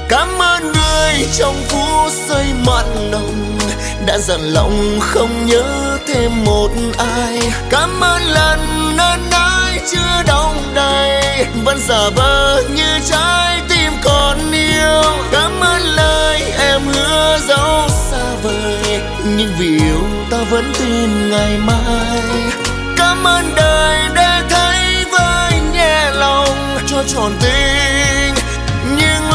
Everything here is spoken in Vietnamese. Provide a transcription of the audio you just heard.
Cảm ơn người trong phút giây mặn nồng đã dặn lòng không nhớ thêm một ai. Cảm ơn lần ân ái chưa đong đầy vẫn giả vờ như trái tim còn yêu. Cảm ơn lời em hứa dẫu xa vời nhưng vì yêu ta vẫn tin ngày mai. Cảm ơn đời để thấy với nhẹ lòng cho tròn tình nhưng